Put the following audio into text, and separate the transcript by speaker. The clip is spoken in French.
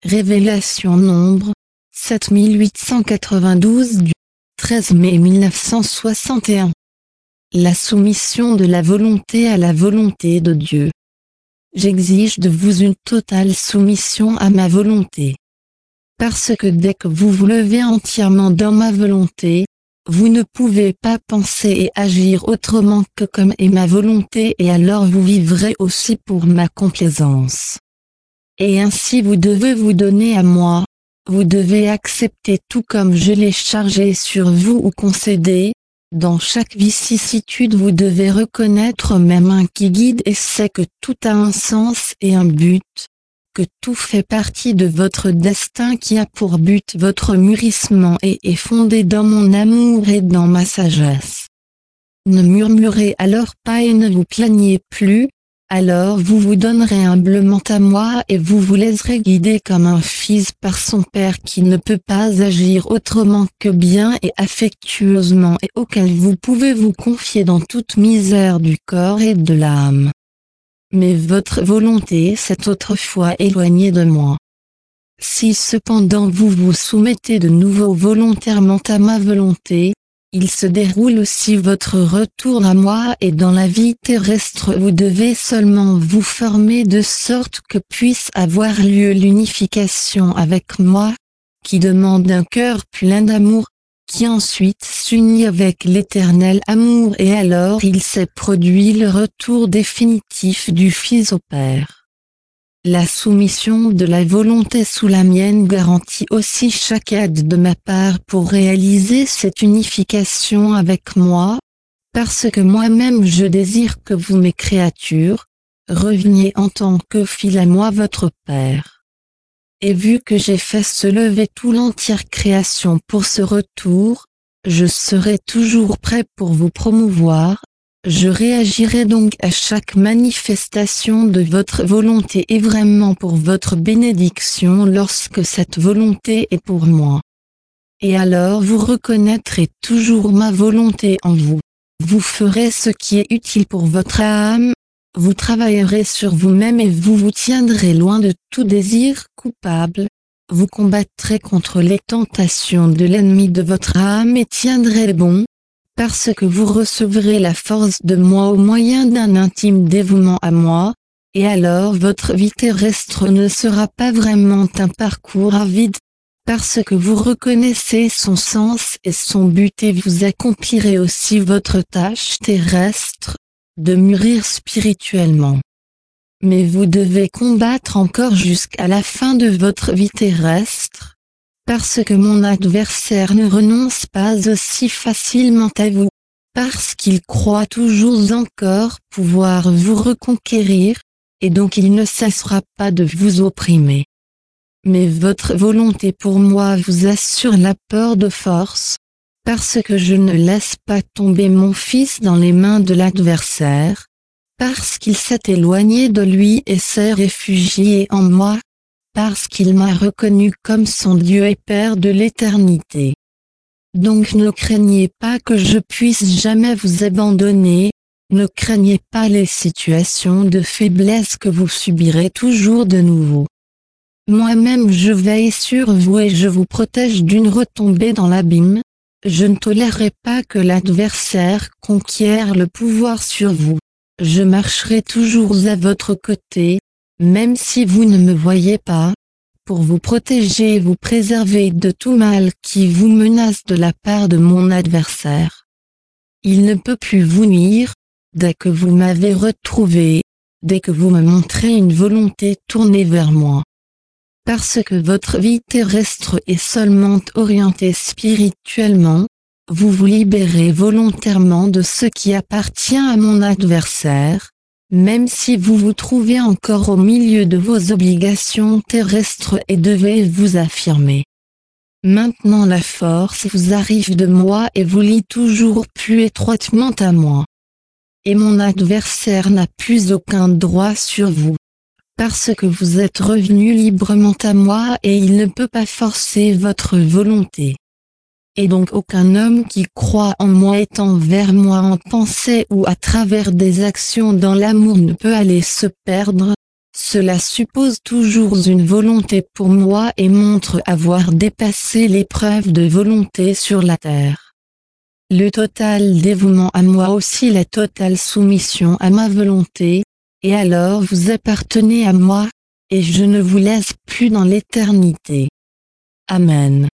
Speaker 1: Révélation Nombre, 7892 du 13 mai 1961. La soumission de la volonté à la volonté de Dieu. J'exige de vous une totale soumission à ma volonté. Parce que dès que vous vous levez entièrement dans ma volonté, vous ne pouvez pas penser et agir autrement que comme est ma volonté, et alors vous vivrez aussi pour ma complaisance. Et ainsi vous devez vous donner à moi, vous devez accepter tout comme je l'ai chargé sur vous ou concéder. Dans chaque vicissitude vous devez reconnaître ma main qui guide et sait que tout a un sens et un but, que tout fait partie de votre destin qui a pour but votre mûrissement et est fondé dans mon amour et dans ma sagesse. Ne murmurez alors pas et ne vous plaignez plus, alors vous vous donnerez humblement à moi et vous vous laisserez guider comme un fils par son père qui ne peut pas agir autrement que bien et affectueusement et auquel vous pouvez vous confier dans toute misère du corps et de l'âme. Mais votre volonté s'est autrefois éloignée de moi. Si cependant vous vous soumettez de nouveau volontairement à ma volonté, il se déroule aussi votre retour à moi, et dans la vie terrestre vous devez seulement vous former de sorte que puisse avoir lieu l'unification avec moi, qui demande un cœur plein d'amour, qui ensuite s'unit avec l'éternel amour, et alors il s'est produit le retour définitif du Fils au Père. La soumission de la volonté sous la mienne garantit aussi chaque aide de ma part pour réaliser cette unification avec moi, parce que moi-même je désire que vous, mes créatures, reveniez en tant que fils à moi votre Père. Et vu que j'ai fait se lever toute l'entière création pour ce retour, je serai toujours prêt pour vous promouvoir. Je réagirai donc à chaque manifestation de votre volonté et vraiment pour votre bénédiction lorsque cette volonté est pour moi. Et alors vous reconnaîtrez toujours ma volonté en vous. Vous ferez ce qui est utile pour votre âme, vous travaillerez sur vous-même et vous vous tiendrez loin de tout désir coupable. Vous combattrez contre les tentations de l'ennemi de votre âme et tiendrez bon, parce que vous recevrez la force de moi au moyen d'un intime dévouement à moi, et alors votre vie terrestre ne sera pas vraiment un parcours avide, parce que vous reconnaissez son sens et son but et vous accomplirez aussi votre tâche terrestre, de mûrir spirituellement. Mais vous devez combattre encore jusqu'à la fin de votre vie terrestre, parce que mon adversaire ne renonce pas aussi facilement à vous, parce qu'il croit toujours encore pouvoir vous reconquérir, et donc il ne cessera pas de vous opprimer. Mais votre volonté pour moi vous assure l'apport de force, parce que je ne laisse pas tomber mon fils dans les mains de l'adversaire, parce qu'il s'est éloigné de lui et s'est réfugié en moi, parce qu'il m'a reconnu comme son Dieu et Père de l'éternité. Donc ne craignez pas que je puisse jamais vous abandonner, ne craignez pas les situations de faiblesse que vous subirez toujours de nouveau. Moi-même je veille sur vous et je vous protège d'une retombée dans l'abîme, je ne tolérerai pas que l'adversaire conquiert le pouvoir sur vous, je marcherai toujours à votre côté, même si vous ne me voyez pas, pour vous protéger et vous préserver de tout mal qui vous menace de la part de mon adversaire. Il ne peut plus vous nuire, dès que vous m'avez retrouvé, dès que vous me montrez une volonté tournée vers moi. Parce que votre vie terrestre est seulement orientée spirituellement, vous vous libérez volontairement de ce qui appartient à mon adversaire, même si vous vous trouvez encore au milieu de vos obligations terrestres et devez vous affirmer. Maintenant la force vous arrive de moi et vous lie toujours plus étroitement à moi. Et mon adversaire n'a plus aucun droit sur vous, parce que vous êtes revenu librement à moi et il ne peut pas forcer votre volonté. Et donc aucun homme qui croit en moi et envers moi en pensée ou à travers des actions dans l'amour ne peut aller se perdre, Cela suppose toujours une volonté pour moi et montre avoir dépassé l'épreuve de volonté sur la terre. Le total dévouement à moi aussi la totale soumission à ma volonté, et alors vous appartenez à moi, et je ne vous laisse plus dans l'éternité. Amen.